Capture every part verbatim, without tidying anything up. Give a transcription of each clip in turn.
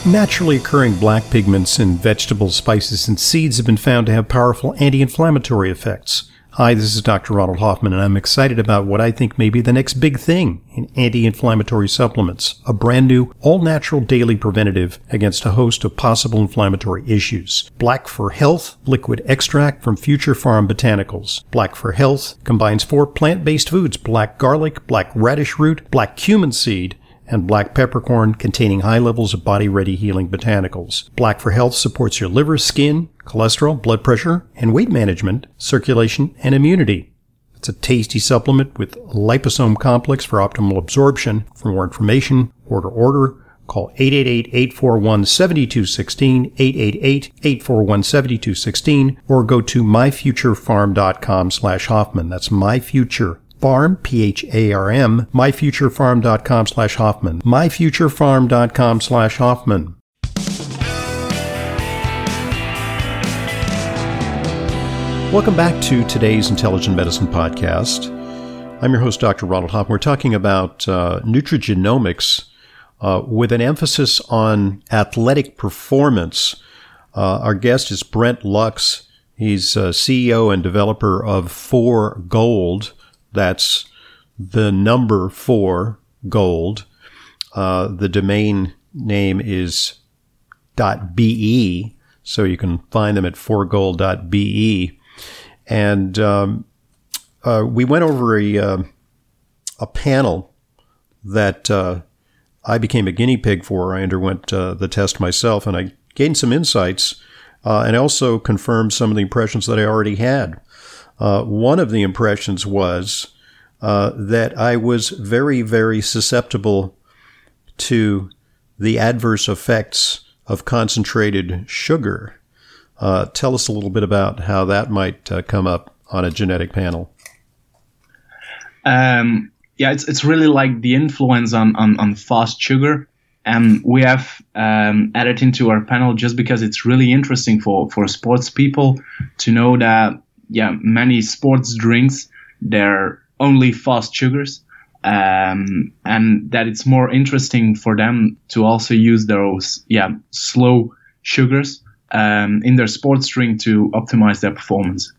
Naturally occurring black pigments in vegetables, spices, and seeds have been found to have powerful anti-inflammatory effects. Hi, this is Doctor Ronald Hoffman, and I'm excited about what I think may be the next big thing in anti-inflammatory supplements, a brand new, all-natural daily preventative against a host of possible inflammatory issues. Black for Health liquid extract from Future Farm Botanicals. Black for Health combines four plant-based foods: black garlic, black radish root, black cumin seed, and black peppercorn, containing high levels of body-ready healing botanicals. Black for Health supports your liver, skin, cholesterol, blood pressure, and weight management, circulation, and immunity. It's a tasty supplement with liposome complex for optimal absorption. For more information, order order. Call eight eight eight, eight four one, seven two one six, eight eight eight, eight four one, seven two one six, or go to myfuturefarm.com slash Hoffman. That's myfuture. Farm, P H A R M, myfuturefarm.com slash Hoffman. myfuturefarm.com slash Hoffman. Welcome back to today's Intelligent Medicine Podcast. I'm your host, Doctor Ronald Hoffman. We're talking about uh, nutrigenomics uh, with an emphasis on athletic performance. Uh, our guest is Brent Lux. He's uh, C E O and developer of four Gold. That's the number four Gold. Uh, the domain name is .be, so you can find them at four gold dot b e. And um, uh, we went over a uh, a panel that uh, I became a guinea pig for. I underwent uh, the test myself, and I gained some insights, uh, and also confirmed some of the impressions that I already had. Uh, one of the impressions was uh, that I was very, very susceptible to the adverse effects of concentrated sugar. Uh, tell us a little bit about how that might uh, come up on a genetic panel. Um, yeah, it's it's really like the influence on, on, on fast sugar. And we have um, added into our panel just because it's really interesting for, for sports people to know that yeah, many sports drinks, they're only fast sugars, um, and that it's more interesting for them to also use those, yeah, slow sugars um, in their sports drink to optimize their performance.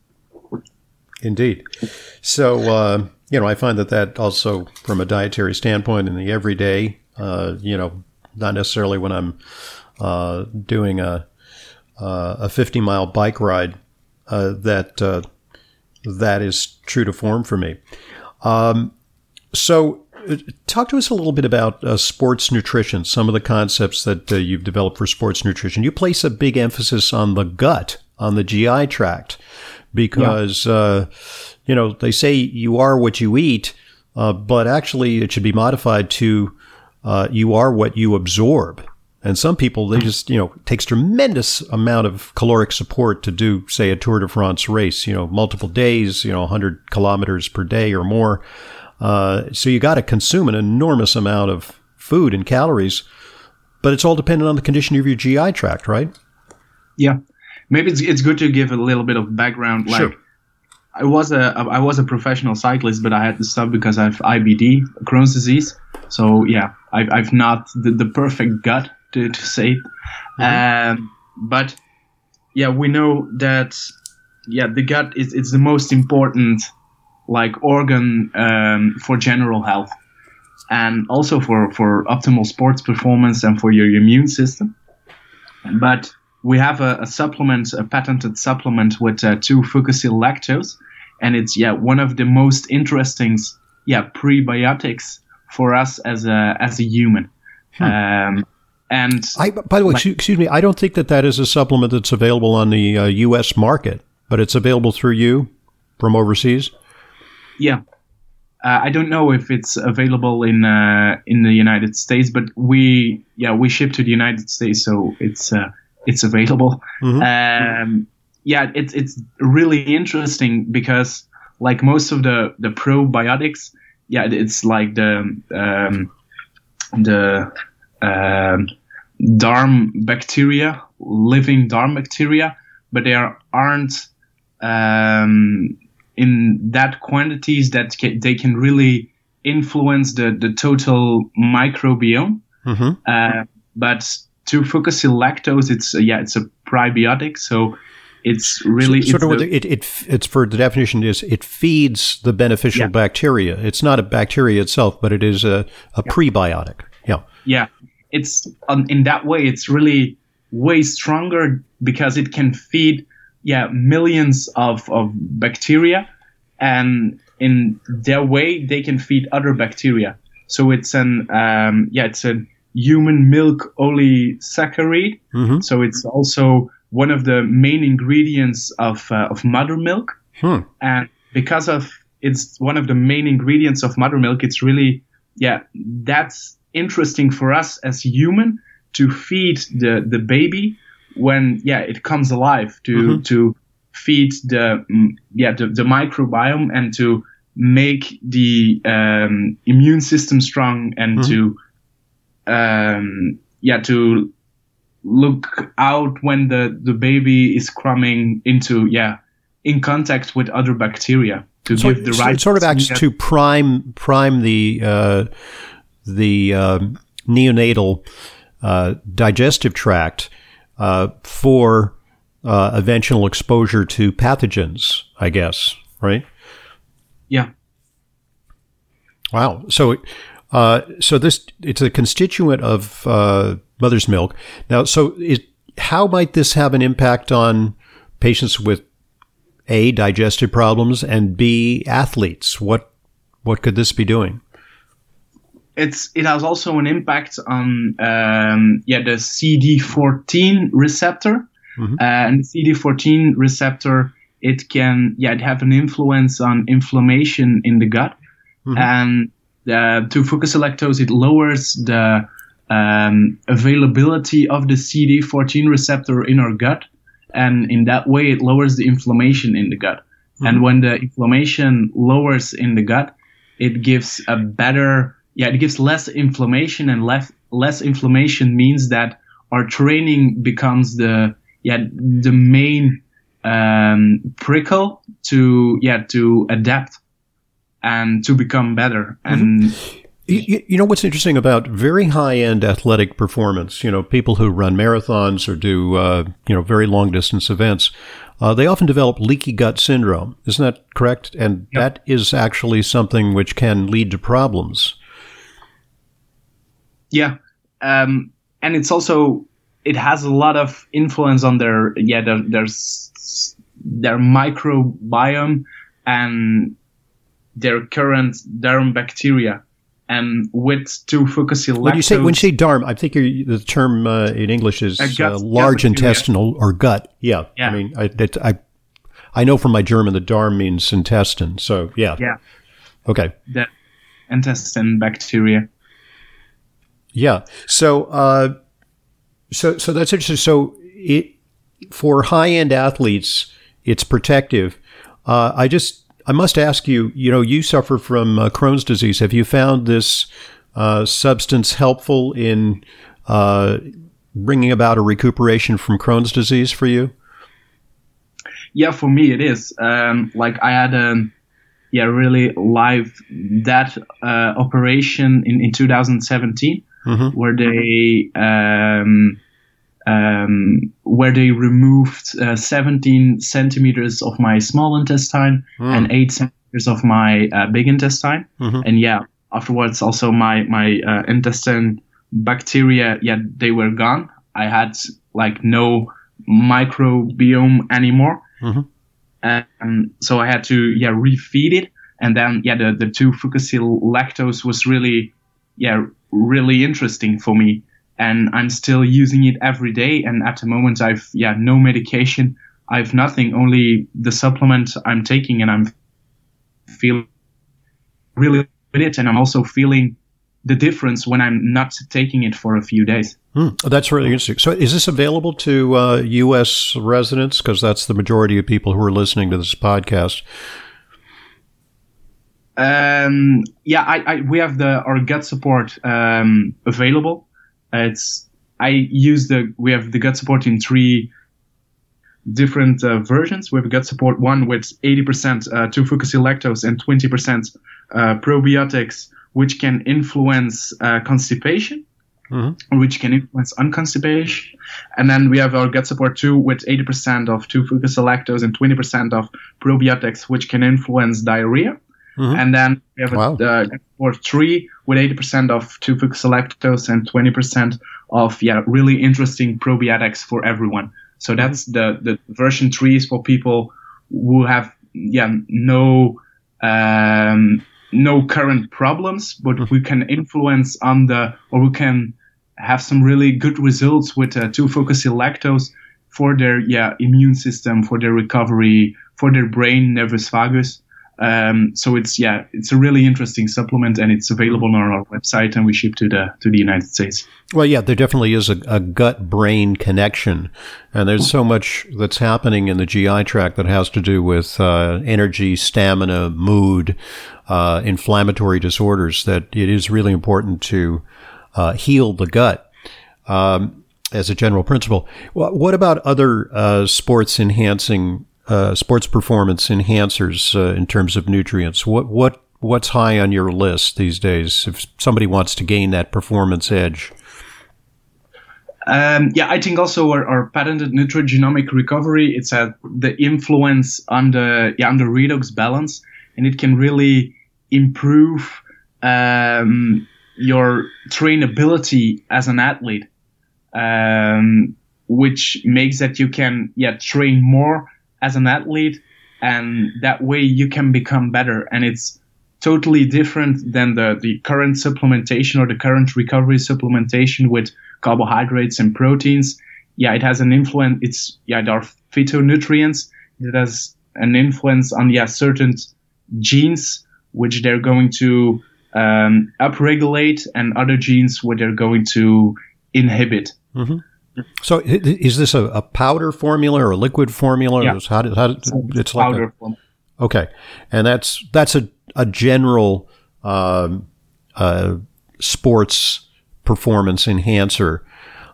Indeed. So, uh, you know, I find that that also, from a dietary standpoint, in the everyday, uh, you know, not necessarily when I'm uh, doing a uh, a fifty mile bike ride, Uh, that uh, that is true to form for me. Um, so uh, talk to us a little bit about uh, sports nutrition, some of the concepts that uh, you've developed for sports nutrition. You place a big emphasis on the gut, on the G I tract, because, yeah. uh, you know, they say you are what you eat, uh, but actually it should be modified to uh, you are what you absorb. And some people, they just, you know, it takes tremendous amount of caloric support to do, say, a Tour de France race, you know, multiple days, you know, one hundred kilometers per day or more. Uh, so you got to consume an enormous amount of food and calories, but it's all dependent on the condition of your G I tract, right? Yeah. Maybe it's it's good to give a little bit of background. Like, sure. I was a I was a professional cyclist, but I had to stop because I have I B D, Crohn's disease. So yeah, I've I've not the, the perfect gut to, to say it. Mm-hmm. Um, but yeah, we know that yeah the gut is it's the most important like organ um, for general health, and also for for optimal sports performance and for your immune system. But we have a, a supplement, a patented supplement with uh, two fucosyl lactose, and it's yeah one of the most interesting yeah prebiotics for us as a as a human. Hmm. Um, and I, by the way, like, excuse me, I don't think that that is a supplement that's available on the uh, U S market, but it's available through you from overseas. Yeah, uh, I don't know if it's available in uh, in the United States, but we yeah we ship to the United States, so it's. Uh, It's available. Mm-hmm. Um, yeah, it's it's really interesting because, like most of the, the probiotics, yeah, it's like the um, the um, darm bacteria, living darm bacteria, but they are, aren't um, in that quantities that ca- they can really influence the, the total microbiome. Mm-hmm. Uh, but two-fucosyl lactose, it's uh, yeah, it's a prebiotic, so it's really so, it's sort of the, it, it it's for the definition is it feeds the beneficial yeah. bacteria. It's not a bacteria itself, but it is a, a yeah. prebiotic. Yeah, yeah. It's um, in that way, it's really way stronger because it can feed yeah millions of of bacteria, and in their way they can feed other bacteria. So it's an um, yeah, it's a human milk oligosaccharide. Mm-hmm. So it's also one of the main ingredients of uh, of mother milk, hmm. and because of it's one of the main ingredients of mother milk, it's really yeah that's interesting for us as human to feed the the baby when yeah it comes alive to mm-hmm. to feed the yeah the, the microbiome and to make the um, immune system strong and mm-hmm. to um, yeah to look out when the, the baby is coming into, yeah, in contact with other bacteria to so give the right. It sort of acts to prime prime the uh, the uh, neonatal uh, digestive tract uh, for uh, eventual exposure to pathogens, I guess, right? Yeah. Wow. So, uh, so this it's a constituent of uh, mother's milk. Now, so it, how might this have an impact on patients with A, digestive problems, and B, athletes? What what could this be doing? It's it has also an impact on um, yeah the C D fourteen receptor, mm-hmm. uh, and the C D fourteen receptor it can yeah it have an influence on inflammation in the gut, mm-hmm. and uh, to two-fucosyl lactose it lowers the Um, availability of the C D fourteen receptor in our gut, and in that way it lowers the inflammation in the gut. Mm-hmm. And when the inflammation lowers in the gut, it gives a better, yeah, it gives less inflammation, and less less inflammation means that our training becomes the yeah the main um, prickle to yeah to adapt and to become better. And mm-hmm. You, you know what's interesting about very high-end athletic performance, you know, people who run marathons or do, uh, you know, very long-distance events, uh, they often develop leaky gut syndrome. Isn't that correct? And yep. that is actually something which can lead to problems. Yeah. Um, and it's also, it has a lot of influence on their, yeah, their, their, their microbiome and their current derm bacteria. And with two-fucosyl lactose. When you say when you say darm, I think you're, the term uh, in English is gut, uh, large gut intestinal or gut. Yeah, yeah. I mean, I, it, I I know from my German that darm means intestine. So yeah, yeah. Okay. The intestine bacteria. Yeah. So uh, so so that's interesting. So it for high-end athletes, it's protective. Uh, I just. I must ask you, you know, you suffer from uh, Crohn's disease. Have you found this uh, substance helpful in uh, bringing about a recuperation from Crohn's disease for you? Yeah, for me it is. Um, like I had a yeah really live that uh, operation in, in two thousand seventeen mm-hmm. where they um, um, where they removed uh, seventeen centimeters of my small intestine mm. and eight centimeters of my uh, big intestine. Mm-hmm. And yeah, afterwards also my, my uh, intestine bacteria, yeah, they were gone. I had like no microbiome anymore. Mm-hmm. And so I had to, yeah, refeed it. And then, yeah, the, the two-fucosyl lactose was really, yeah, really interesting for me. And I'm still using it every day. And at the moment, I've, yeah, no medication. I've nothing, only the supplement I'm taking. And I'm feeling really with it. And I'm also feeling the difference when I'm not taking it for a few days. Hmm. Oh, that's really interesting. So is this available to uh, U S residents? Because that's the majority of people who are listening to this podcast. Um, yeah, I, I, we have the our gut support um, available. It's I use the we have the gut support in three different uh, versions. We have gut support one with eighty percent uh, two-fucosyl lactose and twenty percent uh, probiotics, which can influence uh, constipation. mm-hmm. which can influence unconstipation. And then we have our gut support two with eighty percent of two fucosylactose and twenty percent of probiotics, which can influence diarrhea. Mm-hmm. And then we have wow. a uh, gut support three with eighty percent of two fucosylactose and twenty percent of yeah really interesting probiotics for everyone. So that's mm-hmm. the, the version three is for people who have yeah no um, no current problems, but mm-hmm. we can influence on the or we can have some really good results with uh, two fucosylactose for their yeah immune system, for their recovery, for their brain, nervus vagus. Um, so it's yeah, it's a really interesting supplement, and it's available on our website, and we ship to the to the United States. Well, yeah, there definitely is a, a gut-brain connection, and there's so much that's happening in the G I tract that has to do with uh, energy, stamina, mood, uh, inflammatory disorders. That it is really important to uh, heal the gut. Um, as a general principle, what about other uh, sports enhancing? Uh, sports performance enhancers uh, in terms of nutrients. What what what's high on your list these days if somebody wants to gain that performance edge? Um, yeah, I think also our, our patented nutrigenomic recovery. It's uh, the influence on the yeah on the redox balance, and it can really improve um, your trainability as an athlete, um, which makes that you can yeah train more as an athlete, and that way you can become better. And it's totally different than the, the current supplementation or the current recovery supplementation with carbohydrates and proteins. Yeah, it has an influence. It's, yeah, there are phytonutrients. It has an influence on, yeah, certain genes, which they're going to um, upregulate, and other genes which they're going to inhibit. Mm-hmm. So is this a, a powder formula or a liquid formula? Yeah. How did, how did, it's, it's like powder a, formula. Okay. And that's that's a, a general um, uh, sports performance enhancer.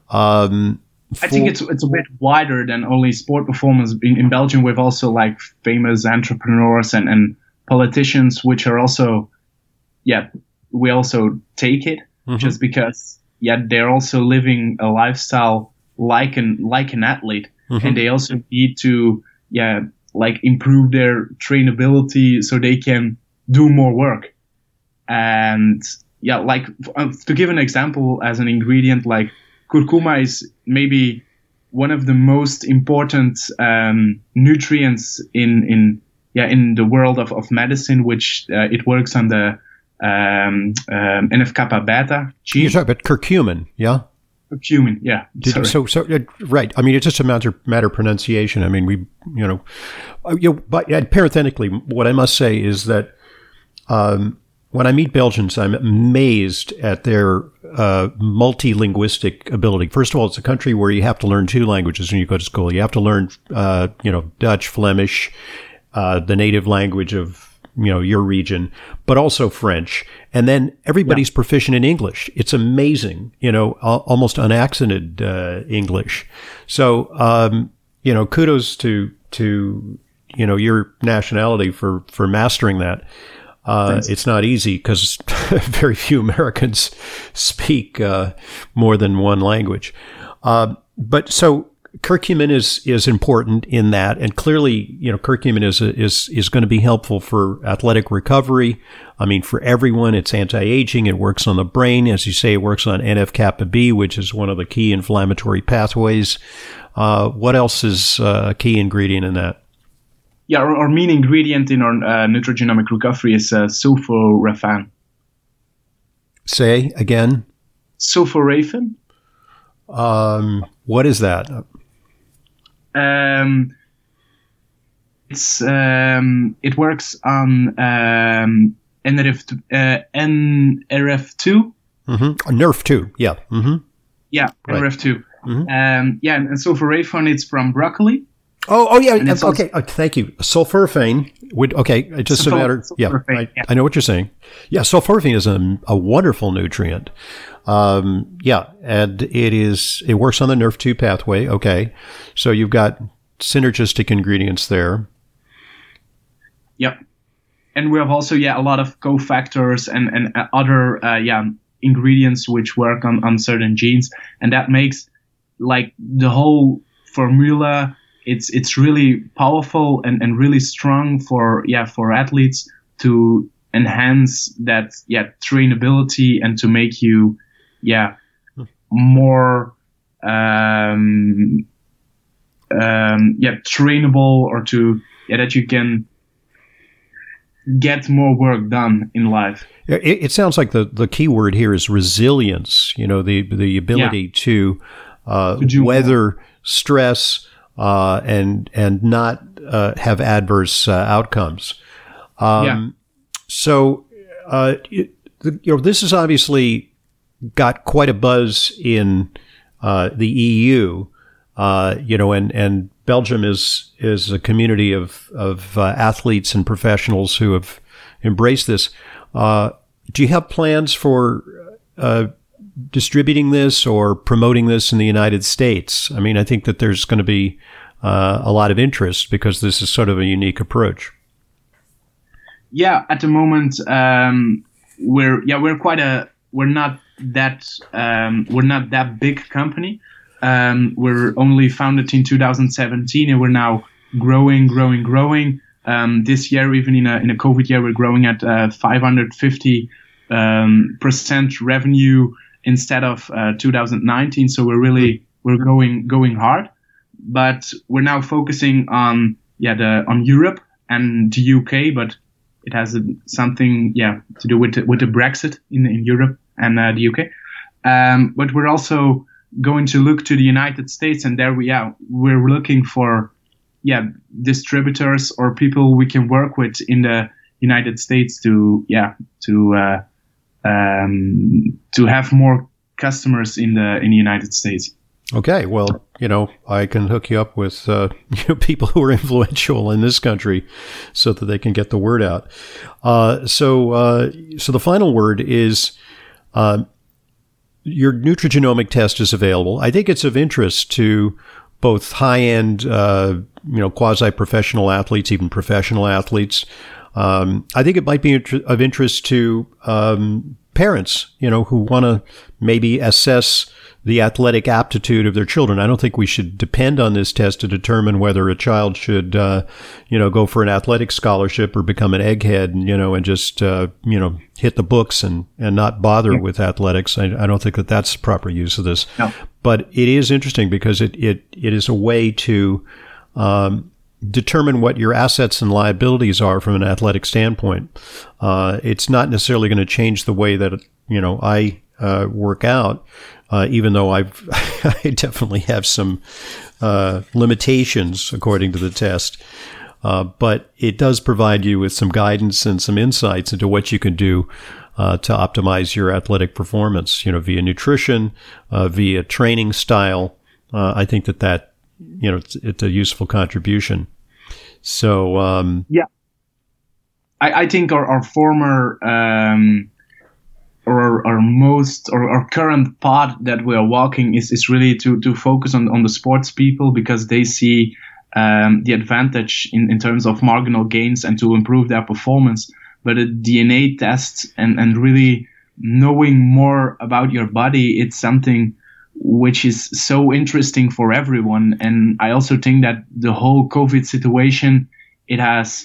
Um, for, I think it's it's a bit wider than only sport performance. In, in Belgium, we've also like famous entrepreneurs and, and politicians, which are also, yeah, we also take it mm-hmm. just because. Yeah, they're also living a lifestyle like an like an athlete, mm-hmm. and they also need to yeah like improve their trainability so they can do more work. And yeah, like uh, to give an example as an ingredient, like curcuma is maybe one of the most important um, nutrients in in yeah in the world of, of medicine, which uh, it works on the Um, um, N F kappa beta gene. You're talking about curcumin, yeah? Curcumin, yeah. Did, so, so uh, right. I mean, it's just a matter matter of pronunciation. I mean, we, you know, uh, you know, but uh, parenthetically, what I must say is that um, when I meet Belgians, I'm amazed at their uh, multilinguistic ability. First of all, it's a country where you have to learn two languages when you go to school. You have to learn, uh, you know, Dutch, Flemish, uh, the native language of you know, your region, but also French. And then everybody's yeah. proficient in English. It's amazing, you know, al- almost unaccented uh, English. So, um, you know, kudos to, to, you know, your nationality for, for mastering that. Uh, it's not easy because very few Americans speak uh, more than one language. Uh, but so, curcumin is, is important in that, and clearly, you know, curcumin is a, is is going to be helpful for athletic recovery. I mean, for everyone, it's anti-aging. It works on the brain, as you say. It works on N F kappa B, which is one of the key inflammatory pathways. Uh, what else is uh, a key ingredient in that? Yeah, our, our main ingredient in our uh, nutrigenomic recovery is uh, sulforaphane. Say again. Sulforaphane. Um, what is that? Um, it's um, it works on um, N R F two. Uh, N R F two. Mm-hmm. N R F two. Yeah. Mm-hmm. Yeah. Right. N R F two. Mm-hmm. Um, yeah, and, and sulforaphane, it's from broccoli. Oh, oh yeah. Okay. Also, oh, thank you. Sulforaphane. Would okay. It's just Sulfur, a matter. Yeah I, yeah. I know what you're saying. Yeah. Sulforaphane is a, a wonderful nutrient. Um, yeah, and it is, it works on the N R F two pathway. Okay. So you've got synergistic ingredients there. Yep. And we have also, yeah, a lot of cofactors and, and other, uh, yeah, ingredients which work on, on certain genes, and that makes like the whole formula. It's it's really powerful and, and really strong for yeah for athletes to enhance that yeah trainability and to make you yeah more um, um, yeah trainable, or to yeah that you can get more work done in life. It, it sounds like the, the key word here is resilience. You know, the the ability yeah. to, uh, to weather more. stress. Uh, and and not uh, have adverse uh, outcomes. Um, yeah. So, uh, it, the, you know, this has obviously got quite a buzz in uh, the E U. Uh, you know, and, and Belgium is is a community of of uh, athletes and professionals who have embraced this. Uh, do you have plans for uh, distributing this or promoting this in the United States? I mean, I think that there's going to be uh, a lot of interest because this is sort of a unique approach. Yeah, at the moment, um, we're yeah we're quite a we're not that um, we're not that big company. Um, we're only founded in two thousand seventeen, and we're now growing, growing, growing. Um, this year, even in a in a COVID year, we're growing at uh, five hundred fifty um, percent revenue instead of uh, two thousand nineteen. So we're really we're going going hard, but we're now focusing on yeah the on Europe and the U K, but it has a, something yeah to do with the, with the Brexit in in Europe and uh, the U K. Um, but we're also going to look to the United States, and there we yeah we're looking for yeah distributors or people we can work with in the United States to yeah to uh, um, to have more customers in the in the United States. Okay, well, you know, I can hook you up with uh, you know, people who are influential in this country so that they can get the word out. Uh, so, uh, so the final word is uh, your nutrigenomic test is available. I think it's of interest to both high-end, uh, you know, quasi-professional athletes, even professional athletes. Um, I think it might be of interest to um, parents, you know, who want to maybe assess the athletic aptitude of their children. I don't think we should depend on this test to determine whether a child should, uh, you know, go for an athletic scholarship or become an egghead, and, you know, and just, uh, you know, hit the books and, and not bother yeah. with athletics. I, I don't think that that's proper use of this. No. But it is interesting because it, it, it is a way to um, determine what your assets and liabilities are from an athletic standpoint. Uh, it's not necessarily going to change the way that, you know, I uh, work out. Uh, even though I've, I definitely have some uh, limitations according to the test. Uh, but it does provide you with some guidance and some insights into what you can do uh, to optimize your athletic performance, you know, via nutrition, uh, via training style. Uh, I think that that, you know, it's, it's a useful contribution. So, um, yeah, I, I think our, our former, um, or our most or our current path that we are walking is, is really to, to focus on, on the sports people, because they see um, the advantage in, in terms of marginal gains and to improve their performance. But a D N A test and, and really knowing more about your body, it's something which is so interesting for everyone. And I also think that the whole COVID situation, it has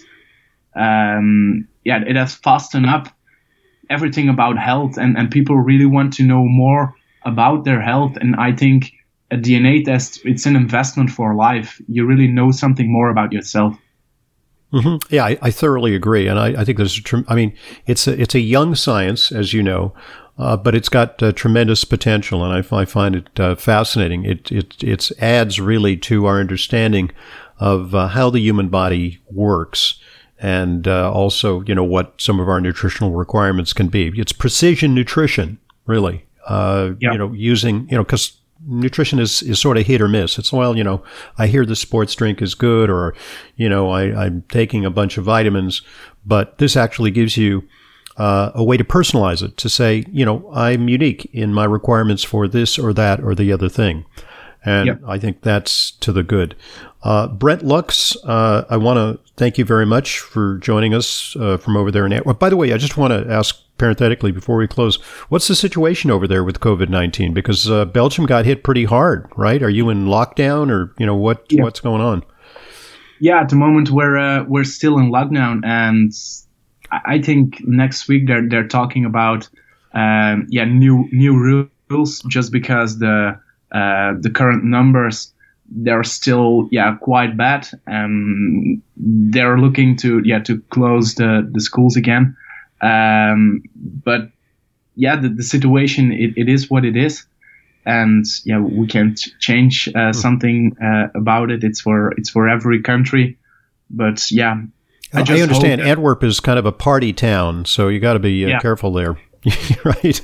um, yeah it has fastened up everything about health, and, and people really want to know more about their health. And I think a D N A test, it's an investment for life. You really know something more about yourself. Mm-hmm. Yeah, I, I thoroughly agree. And I, I think there's, a tr- I mean, it's a, it's a young science, as you know, uh, but it's got uh, tremendous potential. And I, I find it uh, fascinating. It, it, it adds really to our understanding of uh, how the human body works. And uh, also, you know, what some of our nutritional requirements can be. It's precision nutrition, really. Uh, yeah. You know, using, you know, because nutrition is, is sort of hit or miss. It's, well, you know, I hear the sports drink is good, or, you know, I, I'm taking a bunch of vitamins. But this actually gives you uh, a way to personalize it, to say, you know, I'm unique in my requirements for this or that or the other thing. And yep. I think that's to the good. Uh, Brent Lux, uh, I want to thank you very much for joining us uh, from over there in. Well, by the way, I just want to ask parenthetically before we close, what's the situation over there with COVID nineteen? Because uh, Belgium got hit pretty hard, right? Are you in lockdown, or you know what yeah. what's going on? Yeah, at the moment we're uh, we're still in lockdown, and I think next week they're they're talking about um, yeah new new rules, just because the uh, the current numbers, they're still yeah quite bad. Um, they're looking to yeah to close the, the schools again. Um, but yeah, the, the situation it, it is what it is, and yeah we can't change uh, something uh, about it. It's for it's for every country. But yeah, I, just I understand Antwerp is kind of a party town, so you got to be uh, yeah. careful there, right?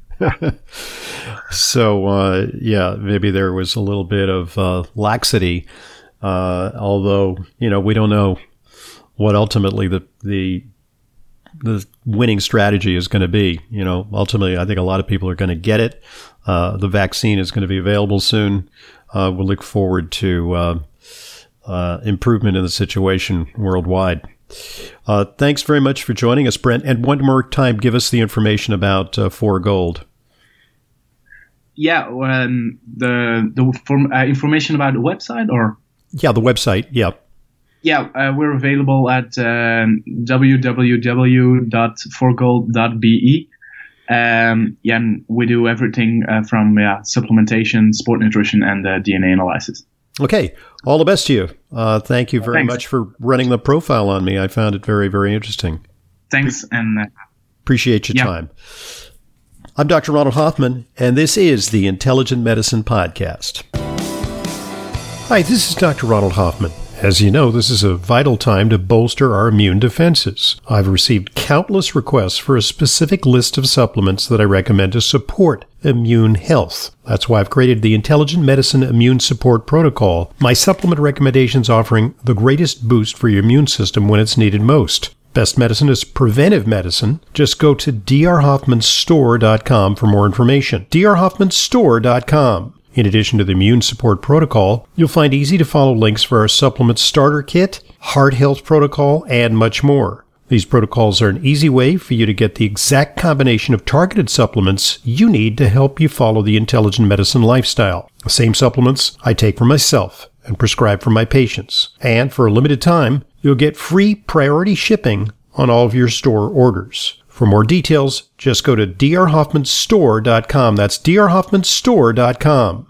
So, uh, yeah, maybe there was a little bit of uh, laxity, uh, although, you know, we don't know what ultimately the, the the winning strategy is going to be. You know, ultimately, I think a lot of people are going to get it. Uh, the vaccine is going to be available soon. Uh, we'll look forward to uh, uh, improvement in the situation worldwide. Uh, thanks very much for joining us, Brent. And one more time, give us the information about uh, four gold. Yeah, um, the the form, uh, information about the website, or yeah, the website. Yeah, yeah, uh, we're available at uh, w w w dot four gold dot b e. Um, yeah, and we do everything uh, from yeah, supplementation, sport nutrition, and uh, D N A analysis. Okay, all the best to you. Uh, thank you very Thanks. much for running the profile on me. I found it very, very interesting. Thanks, and uh, appreciate your yeah. time. I'm Doctor Ronald Hoffman, and this is the Intelligent Medicine Podcast. Hi, this is Doctor Ronald Hoffman. As you know, this is a vital time to bolster our immune defenses. I've received countless requests for a specific list of supplements that I recommend to support immune health. That's why I've created the Intelligent Medicine Immune Support Protocol, my supplement recommendations offering the greatest boost for your immune system when it's needed most. Best medicine is preventive medicine. Just go to d r hoffman store dot com for more information. d r hoffman store dot com. In addition to the Immune Support Protocol, you'll find easy-to-follow links for our supplement starter kit, heart health protocol, and much more. These protocols are an easy way for you to get the exact combination of targeted supplements you need to help you follow the intelligent medicine lifestyle. The same supplements I take for myself and prescribe for my patients. And for a limited time, you'll get free priority shipping on all of your store orders. For more details, just go to d r hoffman store dot com. That's d r hoffman store dot com.